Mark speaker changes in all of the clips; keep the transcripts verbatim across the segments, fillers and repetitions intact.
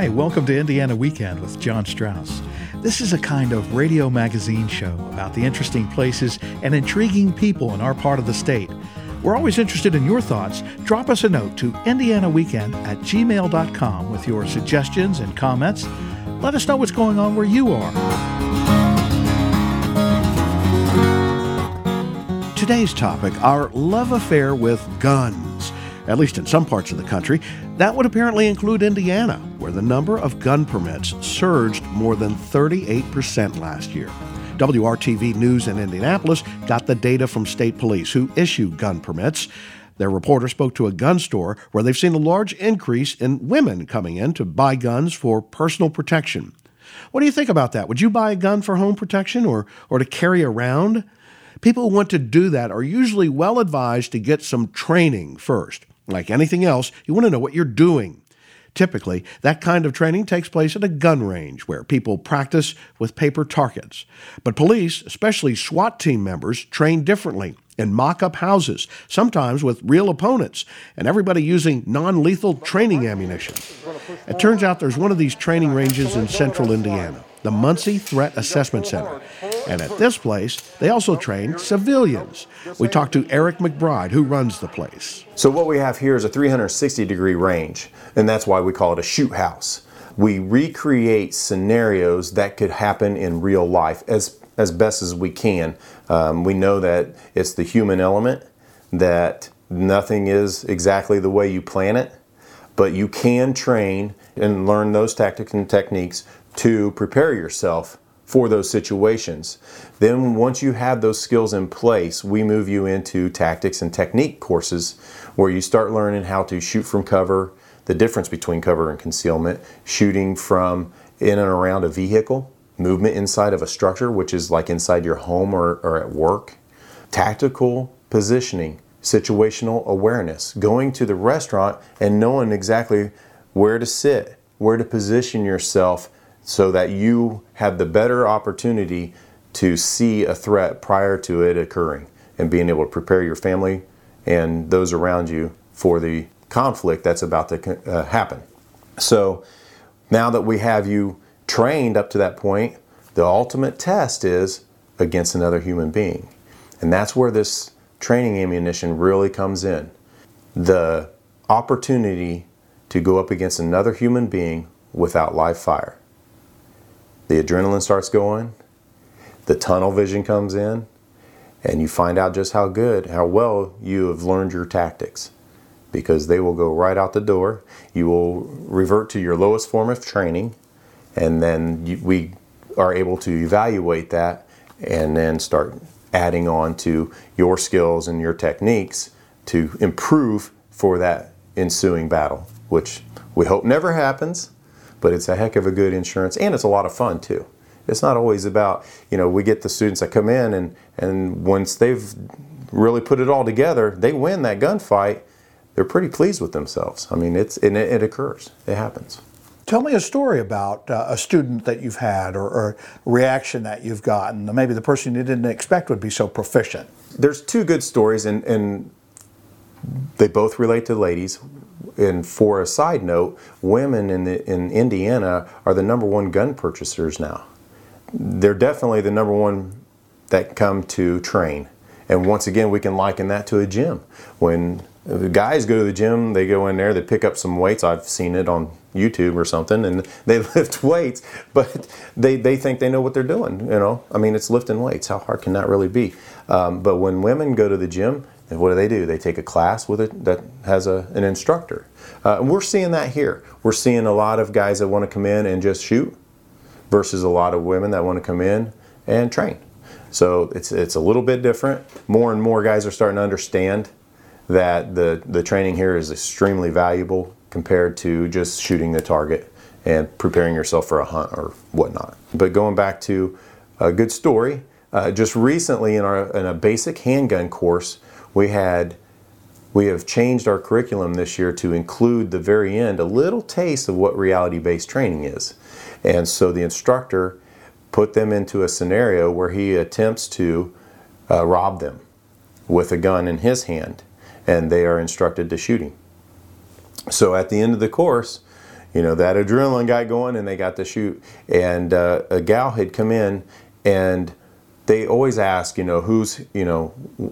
Speaker 1: Hi, welcome to Indiana Weekend with John Strauss. This is a kind of radio magazine show about the interesting places and intriguing people in our part of the state. We're always interested in your thoughts. Drop us a note to indianaweekend at gmail dot com with your suggestions and comments. Let us know what's going on where you are. Today's topic, our love affair with guns. At least in some parts of the country, that would apparently include Indiana, where the number of gun permits surged more than thirty-eight percent last year. W R T V News in Indianapolis got the data from state police who issue gun permits. Their reporter spoke to a gun store where they've seen a large increase in women coming in to buy guns for personal protection. What do you think about that? Would you buy a gun for home protection or, or to carry around? People who want to do that are usually well advised to get some training first. Like anything else, you want to know what you're doing. Typically, that kind of training takes place at a gun range where people practice with paper targets. But police, especially SWAT team members, train differently in mock-up houses, sometimes with real opponents, and everybody using non-lethal training ammunition. It turns out there's one of these training ranges in central Indiana, the Muncie Threat Assessment Center. And at this place, they also train civilians. We talked to Eric McBride, who runs the place.
Speaker 2: So what we have here is a three hundred sixty degree range, and that's why we call it a shoot house. We recreate scenarios that could happen in real life as, as best as we can. Um, we know that it's the human element, that nothing is exactly the way you plan it, but you can train and learn those tactics and techniques to prepare yourself for those situations. Then once you have those skills in place, we move you into tactics and technique courses where you start learning how to shoot from cover, the difference between cover and concealment, shooting from in and around a vehicle, movement inside of a structure, which is like inside your home or, or at work, tactical positioning, situational awareness, going to the restaurant and knowing exactly where to sit, where to position yourself so that you have the better opportunity to see a threat prior to it occurring and being able to prepare your family and those around you for the conflict that's about to uh, happen. So now that we have you trained up to that point, the ultimate test is against another human being. And that's where this training ammunition really comes in. The opportunity to go up against another human being without live fire. The adrenaline starts going, the tunnel vision comes in, and you find out just how good, how well you have learned your tactics, because they will go right out the door. You will revert to your lowest form of training, and then you, we are able to evaluate that and then start adding on to your skills and your techniques to improve for that ensuing battle, which we hope never happens. But it's a heck of a good insurance, and it's a lot of fun too. It's not always about, you know, we get the students that come in and, and once they've really put it all together, they win that gunfight, they're pretty pleased with themselves. I mean, it's and it, it occurs, it happens.
Speaker 3: Tell me a story about uh, a student that you've had or, or a reaction that you've gotten. Maybe the person you didn't expect would be so proficient.
Speaker 2: There's two good stories, and, and they both relate to ladies. And for a side note, women in the, in Indiana are the number one gun purchasers now. They're definitely the number one that come to train. And once again, we can liken that to a gym. When the guys go to the gym, they go in there, they pick up some weights. I've seen it on YouTube or something, and they lift weights, but they, they think they know what they're doing. You know, I mean, it's lifting weights. How hard can that really be? Um, but when women go to the gym, and what do they do? They take a class with it that has a, an instructor. Uh, and we're seeing that here. We're seeing a lot of guys that want to come in and just shoot versus a lot of women that want to come in and train. So it's it's a little bit different. More and more guys are starting to understand that the, the training here is extremely valuable compared to just shooting the target and preparing yourself for a hunt or whatnot. But going back to a good story, uh, just recently in, our, in a basic handgun course, we had we have changed our curriculum this year to include the very end a little taste of what reality-based training is. And so the instructor put them into a scenario where he attempts to uh, rob them with a gun in his hand, and they are instructed to shoot him. So at the end of the course, you know, that adrenaline got going and they got to shoot. And uh, a gal had come in, and they always ask, you know, who's, you know,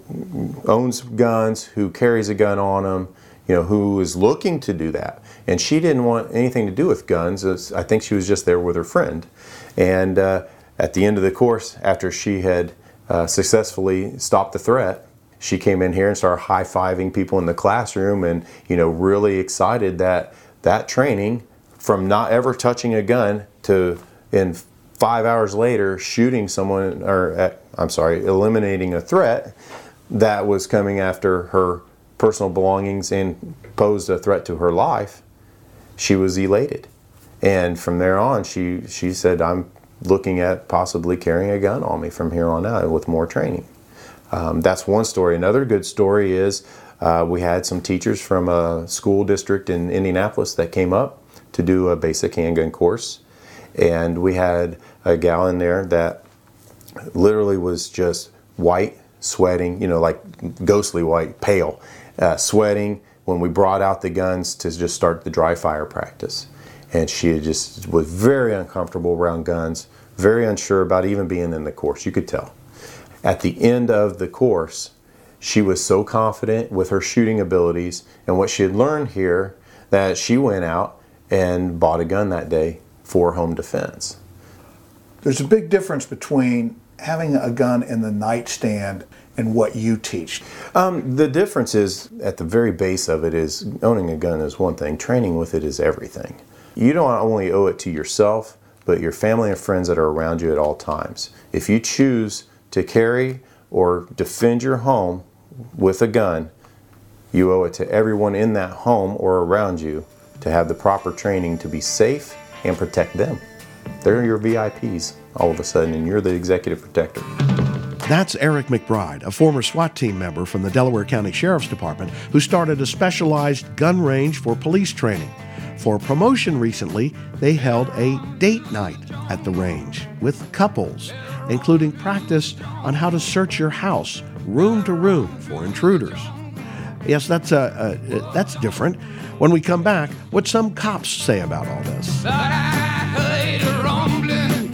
Speaker 2: owns guns, who carries a gun on them, you know, who is looking to do that. And she didn't want anything to do with guns. I think she was just there with her friend. And uh, at the end of the course, after she had uh, successfully stopped the threat, she came in here and started high-fiving people in the classroom, and, you know, really excited that that training, from not ever touching a gun to in five hours later shooting someone, or at, I'm sorry, eliminating a threat that was coming after her personal belongings and posed a threat to her life, she was elated. And from there on, she, she said, I'm looking at possibly carrying a gun on me from here on out with more training. Um, that's one story. Another good story is uh, we had some teachers from a school district in Indianapolis that came up to do a basic handgun course. And we had a gal in there that literally was just white, sweating, you know, like ghostly white, pale, uh, sweating when we brought out the guns to just start the dry fire practice. And she just was very uncomfortable around guns, very unsure about even being in the course, you could tell. At the end of the course, she was so confident with her shooting abilities and what she had learned here that she went out and bought a gun that day for home defense.
Speaker 3: There's a big difference between having a gun in the nightstand and what you teach.
Speaker 2: Um, the difference is, at the very base of it, is owning a gun is one thing, training with it is everything. You don't only owe it to yourself, but your family and friends that are around you at all times. If you choose to carry or defend your home with a gun, you owe it to everyone in that home or around you to have the proper training to be safe and protect them. They're your V I Ps all of a sudden, and you're the executive protector.
Speaker 1: That's Eric McBride, a former SWAT team member from the Delaware County Sheriff's Department who started a specialized gun range for police training. For promotion recently, they held a date night at the range with couples, including practice on how to search your house room to room for intruders. Yes, that's uh, uh, that's different. When we come back, what some cops say about all this.
Speaker 4: But I heard a rumbling,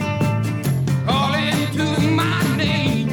Speaker 4: calling to my name.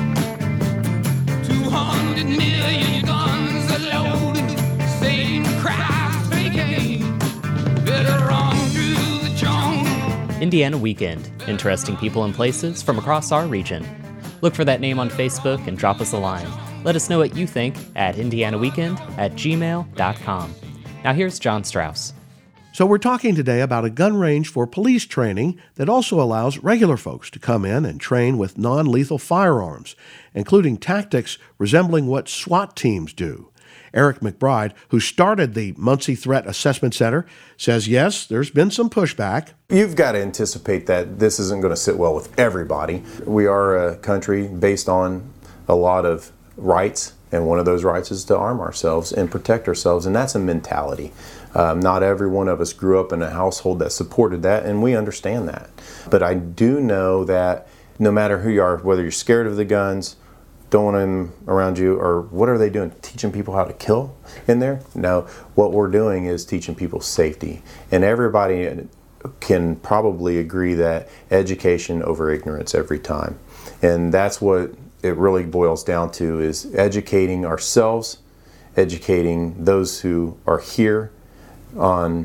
Speaker 4: Two hundred million guns are loaded, Satan cries vacation. Better run through the jungle.
Speaker 5: Indiana Weekend. Interesting people and places from across our region. Look for that name on Facebook and drop us a line. Let us know what you think at indianaweekend at gmail dot com. Now here's John Strauss.
Speaker 1: So we're talking today about a gun range for police training that also allows regular folks to come in and train with non-lethal firearms, including tactics resembling what SWAT teams do. Eric McBride, who started the Muncie Threat Assessment Center, says yes, there's been some pushback.
Speaker 2: You've got to anticipate that this isn't going to sit well with everybody. We are a country based on a lot of rights, and one of those rights is to arm ourselves and protect ourselves, and that's a mentality. Um, not every one of us grew up in a household that supported that, and we understand that. But I do know that no matter who you are, whether you're scared of the guns, don't want them around you, or what are they doing, teaching people how to kill in there? No, what we're doing is teaching people safety. And everybody can probably agree that education over ignorance every time. And that's what it really boils down to, is educating ourselves, educating those who are here on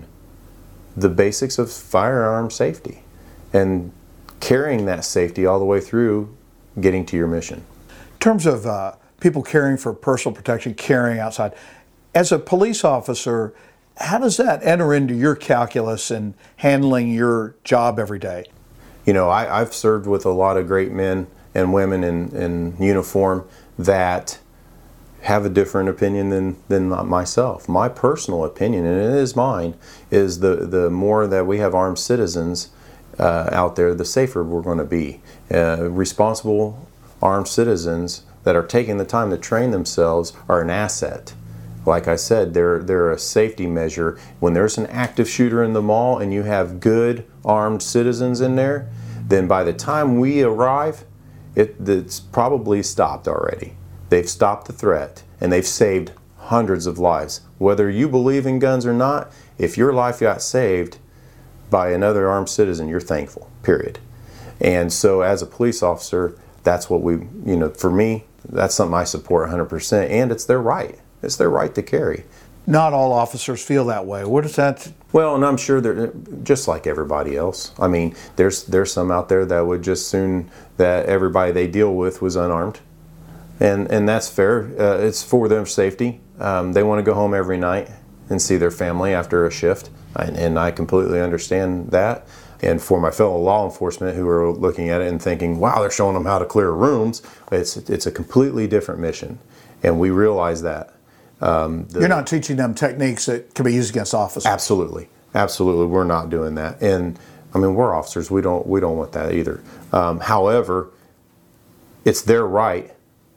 Speaker 2: the basics of firearm safety, and carrying that safety all the way through getting to your mission.
Speaker 3: In terms of uh, people caring for personal protection, carrying outside, as a police officer, how does that enter into your calculus in handling your job every day?
Speaker 2: You know, I, I've served with a lot of great men and women in, in uniform that have a different opinion than, than myself. My personal opinion, and it is mine, is the, the more that we have armed citizens uh, out there, the safer we're going to be. Uh, responsible armed citizens that are taking the time to train themselves are an asset. Like I said, they're, they're a safety measure. When there's an active shooter in the mall and you have good armed citizens in there, then by the time we arrive, it, it's probably stopped already. They've stopped the threat, and they've saved hundreds of lives. Whether you believe in guns or not, if your life got saved, by another armed citizen, you're thankful, period. And so as a police officer, that's what we, you know, for me, that's something I support one hundred percent, and it's their right. It's their right to carry.
Speaker 3: Not all officers feel that way. What is that?
Speaker 2: Well, and I'm sure they're just like everybody else. I mean, there's there's some out there that would just soon that everybody they deal with was unarmed, and and that's fair. Uh, it's for their safety. Um, they want to go home every night and see their family after a shift, and, and I completely understand that. And for my fellow law enforcement who are looking at it and thinking, "Wow, they're showing them how to clear rooms," it's it's a completely different mission, and we realize that. Um, the,
Speaker 3: You're not teaching them techniques that can be used against officers.
Speaker 2: Absolutely, absolutely, we're not doing that. And I mean, we're officers. We don't we don't want that either. Um, however, it's their right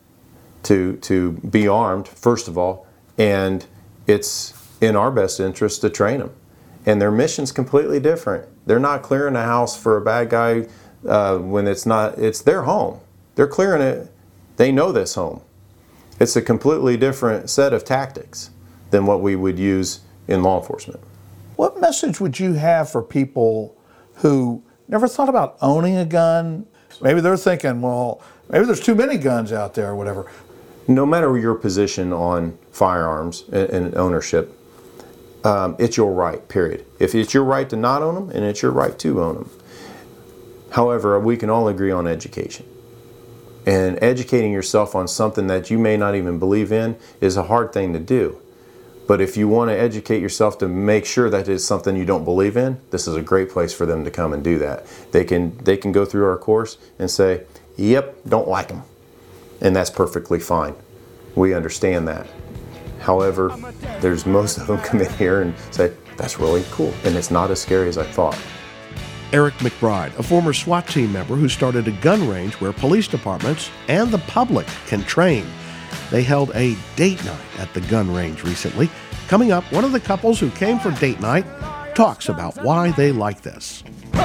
Speaker 2: to to be armed first of all, and it's in our best interest to train them. And their mission's completely different. They're not clearing a house for a bad guy uh, when it's not. It's their home. They're clearing it. They know this home. It's a completely different set of tactics than what we would use in law enforcement.
Speaker 3: What message would you have for people who never thought about owning a gun? Maybe they're thinking, well, maybe there's too many guns out there or whatever.
Speaker 2: No matter your position on firearms and, and ownership, um, it's your right, period. If it's your right to not own them, and it's your right to own them. However, we can all agree on education. And educating yourself on something that you may not even believe in is a hard thing to do. But if you want to educate yourself to make sure that it's something you don't believe in, this is a great place for them to come and do that. They can they can go through our course and say, "Yep, don't like them," and that's perfectly fine. We understand that. However, there's most of them come in here and say, "That's really cool," and it's not as scary as I thought.
Speaker 1: Eric McBride, a former SWAT team member who started a gun range where police departments and the public can train. They held a date night at the gun range recently. Coming up, one of the couples who came for date night talks about why they like this.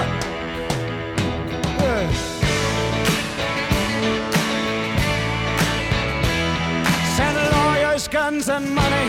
Speaker 6: Send lawyers, guns, and money.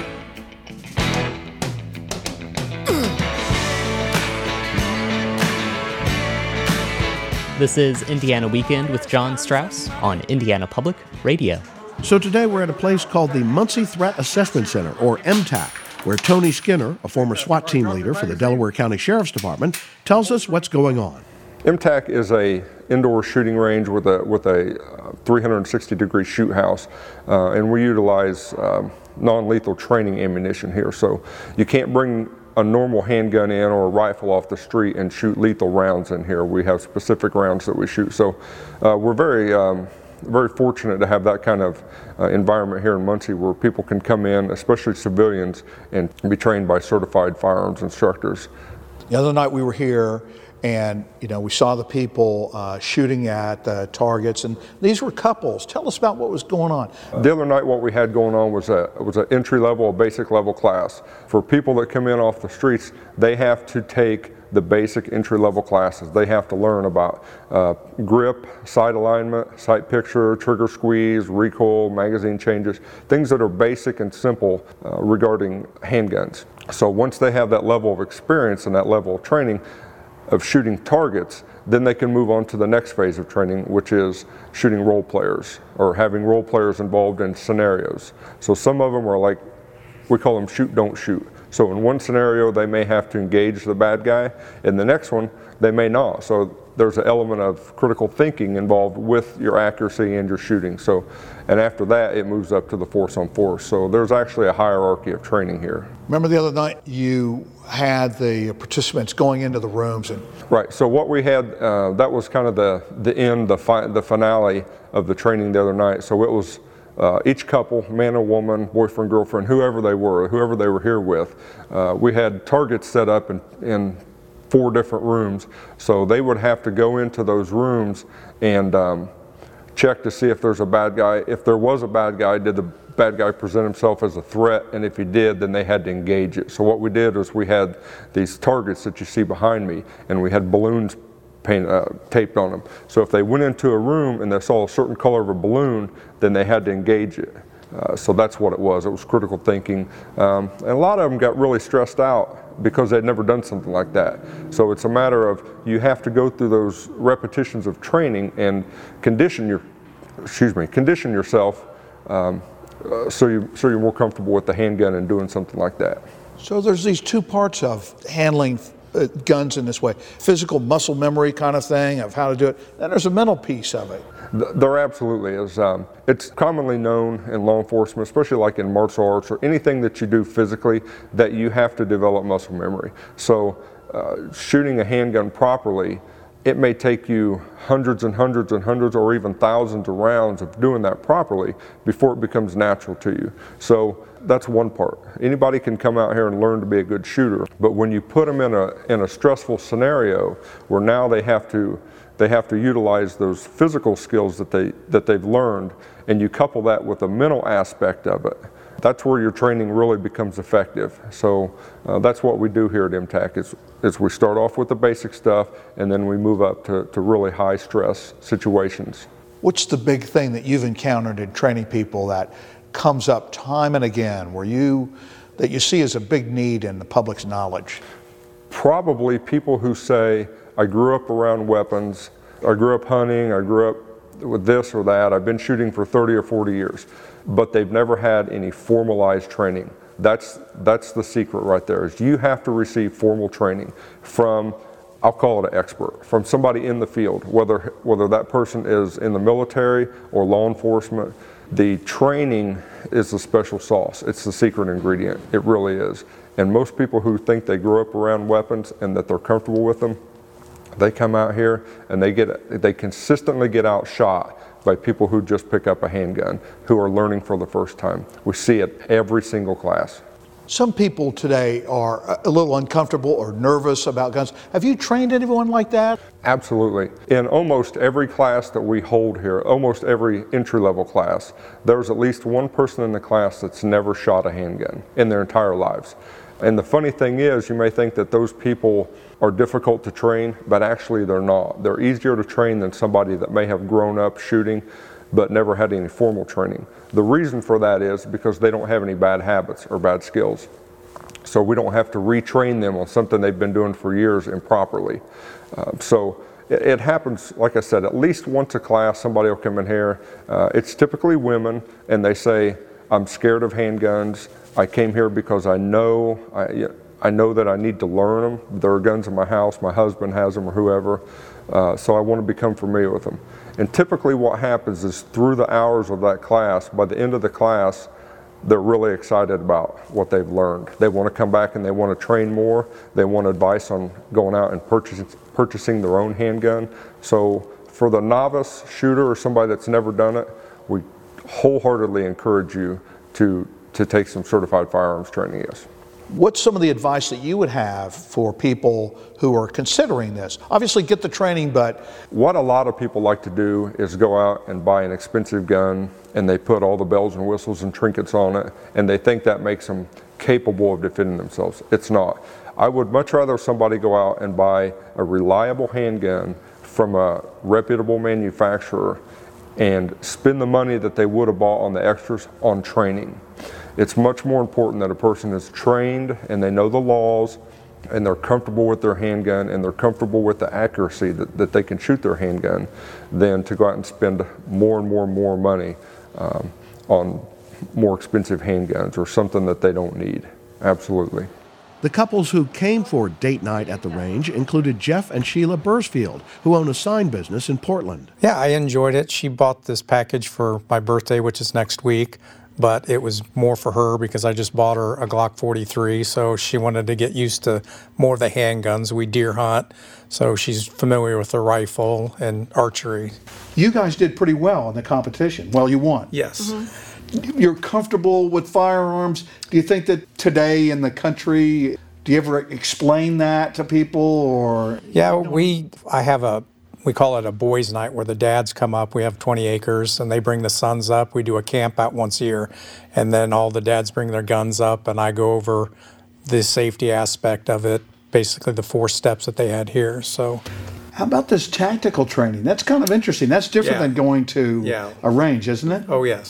Speaker 5: This is Indiana Weekend with John Strauss on Indiana Public Radio.
Speaker 1: So today we're at a place called the Muncie Threat Assessment Center, or M TAC, where Tony Skinner, a former SWAT team leader for the Delaware County Sheriff's Department, tells us what's going on.
Speaker 7: M TAC is a indoor shooting range with a with a uh, three hundred sixty degree shoot house, uh, and we utilize um, non-lethal training ammunition here. So you can't bring a normal handgun in or a rifle off the street and shoot lethal rounds in here. We have specific rounds that we shoot. So uh, we're very um, very fortunate to have that kind of uh, environment here in Muncie where people can come in, especially civilians, and be trained by certified firearms instructors.
Speaker 3: The other night we were here, and you know we saw the people uh, shooting at uh, targets, and these were couples. Tell us about what was going on.
Speaker 7: The other night, what we had going on was a was an entry level, a basic level class for people that come in off the streets. They have to take the basic entry level classes. They have to learn about uh, grip, sight alignment, sight picture, trigger squeeze, recoil, magazine changes, things that are basic and simple uh, regarding handguns. So once they have that level of experience and that level of training of shooting targets, then they can move on to the next phase of training, which is shooting role players or having role players involved in scenarios. So some of them are like, we call them shoot, don't shoot. So in one scenario, they may have to engage the bad guy. In the next one, they may not. So there's an element of critical thinking involved with your accuracy and your shooting. So, and after that, it moves up to the force on force. So there's actually a hierarchy of training here.
Speaker 3: Remember the other night you had the participants going into the rooms and
Speaker 7: right. So what we had, uh, that was kind of the the end, the fi- the finale of the training the other night. So it was uh, each couple, man or woman, boyfriend, girlfriend, whoever they were, whoever they were here with. Uh, we had targets set up in in four different rooms. So they would have to go into those rooms and um, check to see if there's a bad guy. If there was a bad guy, did the bad guy present himself as a threat? And if he did, then they had to engage it. So what we did was we had these targets that you see behind me, and we had balloons paint, uh, taped on them. So if they went into a room and they saw a certain color of a balloon, then they had to engage it. Uh, so that's what it was. It was critical thinking. Um, and a lot of them got really stressed out because they'd never done something like that. So it's a matter of you have to go through those repetitions of training and condition your, excuse me, condition yourself um, uh, so you so you're more comfortable with the handgun and doing something like that.
Speaker 3: So there's these two parts of handling uh, guns in this way: physical muscle memory kind of thing of how to do it. Then there's a mental piece of it.
Speaker 7: There absolutely is. Um, it's commonly known in law enforcement, especially like in martial arts or anything that you do physically, that you have to develop muscle memory. So uh, shooting a handgun properly, it may take you hundreds and hundreds and hundreds or even thousands of rounds of doing that properly before it becomes natural to you. So that's one part. Anybody can come out here and learn to be a good shooter, but when you put them in a, in a stressful scenario where now they have to They have to utilize those physical skills that, they, that they've learned, and you couple that with the mental aspect of it. That's where your training really becomes effective. So uh, that's what we do here at M TAC is, is we start off with the basic stuff, and then we move up to, to really high stress situations.
Speaker 3: What's the big thing that you've encountered in training people that comes up time and again, where you, that you see as a big need in the public's knowledge?
Speaker 7: Probably people who say, I grew up around weapons, I grew up hunting, I grew up with this or that, I've been shooting for thirty or forty years, but they've never had any formalized training. That's, that's the secret right there, is you have to receive formal training from, I'll call it an expert, from somebody in the field, whether, whether that person is in the military or law enforcement. The training is the special sauce, it's the secret ingredient, it really is. And most people who think they grew up around weapons and that they're comfortable with them, they come out here and they get they consistently get outshot by people who just pick up a handgun, who are learning for the first time. We see it every single class.
Speaker 3: Some people today are a little uncomfortable or nervous about guns. Have you trained anyone like that?
Speaker 7: Absolutely. In almost every class that we hold here, almost every entry-level class, there's at least one person in the class that's never shot a handgun in their entire lives. And the funny thing is, you may think that those people are difficult to train, but actually they're not. They're easier to train than somebody that may have grown up shooting but never had any formal training. The reason for that is because they don't have any bad habits or bad skills. So we don't have to retrain them on something they've been doing for years improperly. Uh, so it, it happens, like I said, at least once a class, somebody will come in here. Uh, it's typically women, and they say, I'm scared of handguns. I came here because I know I, I know that I need to learn them. There are guns in my house, my husband has them or whoever, uh, so I want to become familiar with them. And typically what happens is through the hours of that class, by the end of the class, they're really excited about what they've learned. They want to come back and they want to train more. They want advice on going out and purchasing, purchasing their own handgun. So for the novice shooter or somebody that's never done it, we wholeheartedly encourage you to to take some certified firearms training, yes.
Speaker 3: What's some of the advice that you would have for people who are considering this? Obviously get the training, but...
Speaker 7: What a lot of people like to do is go out and buy an expensive gun and they put all the bells and whistles and trinkets on it and they think that makes them capable of defending themselves. It's not. I would much rather somebody go out and buy a reliable handgun from a reputable manufacturer and spend the money that they would have bought on the extras on training. It's much more important that a person is trained and they know the laws and they're comfortable with their handgun and they're comfortable with the accuracy that, that they can shoot their handgun than to go out and spend more and more and more money um, on more expensive handguns or something that they don't need. Absolutely.
Speaker 1: The couples who came for date night at the range included Jeff and Sheila Bursfield, who own a sign business in Portland.
Speaker 8: Yeah, I enjoyed it. She bought this package for my birthday, which is next week, but it was more for her because I just bought her a Glock forty-three, so she wanted to get used to more of the handguns. We deer hunt, so she's familiar with the rifle and archery.
Speaker 3: You guys did pretty well in the competition. Well, you won.
Speaker 8: Yes.
Speaker 3: Mm-hmm. You're comfortable with firearms. Do you think that today in the country, do you ever explain that to people or?
Speaker 8: Yeah, we, I have a, we call it a boys' night where the dads come up. We have twenty acres and they bring the sons up. We do a camp out once a year and then all the dads bring their guns up and I go over the safety aspect of it, basically the four steps that they had here, so.
Speaker 3: How about this tactical training? That's kind of interesting. That's different
Speaker 8: Yeah.
Speaker 3: than going to
Speaker 8: Yeah.
Speaker 3: a range, isn't it?
Speaker 8: Oh, yes.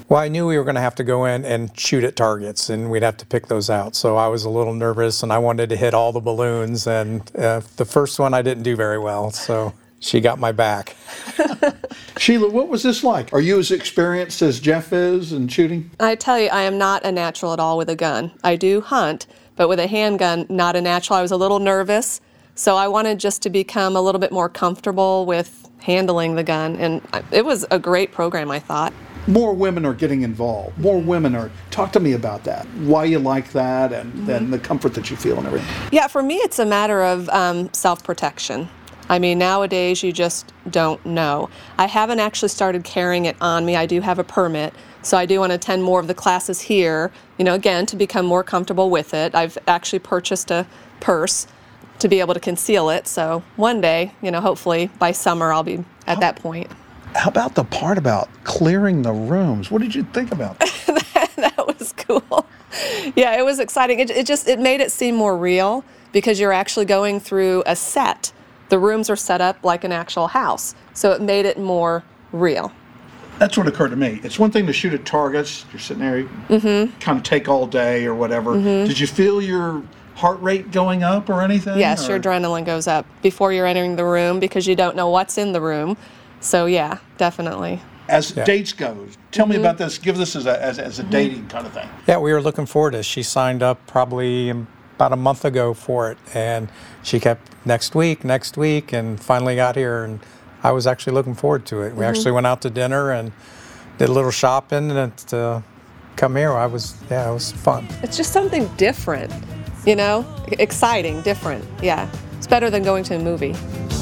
Speaker 8: Well, I knew we were going to have to go in and shoot at targets, and we'd have to pick those out. So I was a little nervous, and I wanted to hit all the balloons. And uh, the first one I didn't do very well, so she got my back.
Speaker 3: Sheila, what was this like? Are you as experienced as Jeff is in shooting?
Speaker 9: I tell you, I am not a natural at all with a gun. I do hunt, but with a handgun, not a natural. I was a little nervous, so I wanted just to become a little bit more comfortable with handling the gun, and it was a great program, I thought.
Speaker 3: More women are getting involved. More women are. Talk to me about that. Why you like that, and mm-hmm. and the comfort that you feel and everything.
Speaker 9: Yeah, for me, it's a matter of um, self-protection. I mean, nowadays you just don't know. I haven't actually started carrying it on me. I do have a permit, so I do want to attend more of the classes here. You know, again, to become more comfortable with it. I've actually purchased a purse to be able to conceal it. So one day, you know, hopefully by summer, I'll be at that point.
Speaker 3: How about the part about clearing the rooms? What did you think about that?
Speaker 9: That was cool. Yeah, it was exciting. It, it just, it made it seem more real because you're actually going through a set. The rooms are set up like an actual house. So it made it more real.
Speaker 3: That's what occurred to me. It's one thing to shoot at targets. You're sitting there, mm-hmm. kind of take all day or whatever. Mm-hmm. Did you feel your heart rate going up or anything?
Speaker 9: Yes,
Speaker 3: or?
Speaker 9: your adrenaline goes up before you're entering the room because you don't know what's in the room. So yeah, definitely.
Speaker 3: As
Speaker 8: yeah.
Speaker 3: dates go, tell mm-hmm. me about this. Give this as a, as, as a
Speaker 9: mm-hmm.
Speaker 3: dating kind of thing.
Speaker 8: Yeah, we were looking forward to it. She signed up probably about a month ago for it, and she kept next week, next week, and finally got here, and I was actually looking forward to it. We mm-hmm. actually went out to dinner and did a little shopping, and to come here, I was, yeah, it was fun.
Speaker 9: It's just something different, you know, exciting, different. Yeah, it's better than going to a movie.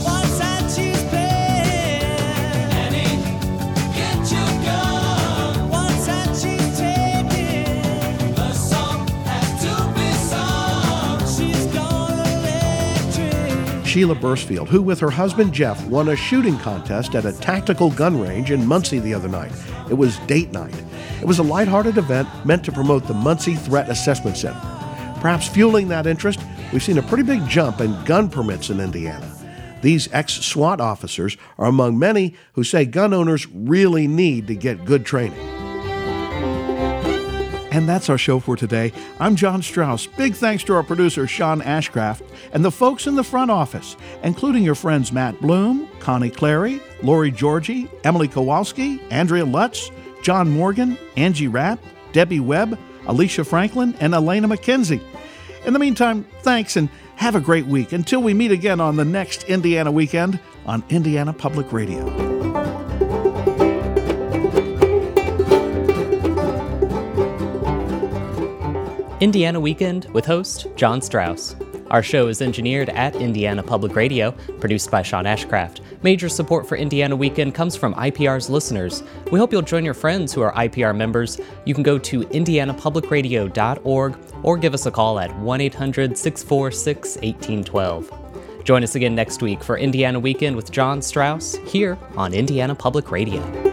Speaker 1: Sheila Bursfield, who with her husband Jeff won a shooting contest at a tactical gun range in Muncie the other night. It was date night. It was a lighthearted event meant to promote the Muncie Threat Assessment Center. Perhaps fueling that interest, we've seen a pretty big jump in gun permits in Indiana. These ex-SWAT officers are among many who say gun owners really need to get good training. And that's our show for today. I'm John Strauss. Big thanks to our producer, Sean Ashcraft, and the folks in the front office, including your friends Matt Bloom, Connie Clary, Lori Georgie, Emily Kowalski, Andrea Lutz, John Morgan, Angie Rapp, Debbie Webb, Alicia Franklin, and Elena McKenzie. In the meantime, thanks and have a great week until we meet again on the next Indiana Weekend on Indiana Public Radio.
Speaker 5: Indiana Weekend with host John Strauss. Our show is engineered at Indiana Public Radio, produced by Sean Ashcraft. Major support for Indiana Weekend comes from I P R's listeners. We hope you'll join your friends who are I P R members. You can go to indiana public radio dot org or give us a call at one eight hundred six four six one eight one two. Join us again next week for Indiana Weekend with John Strauss here on Indiana Public Radio.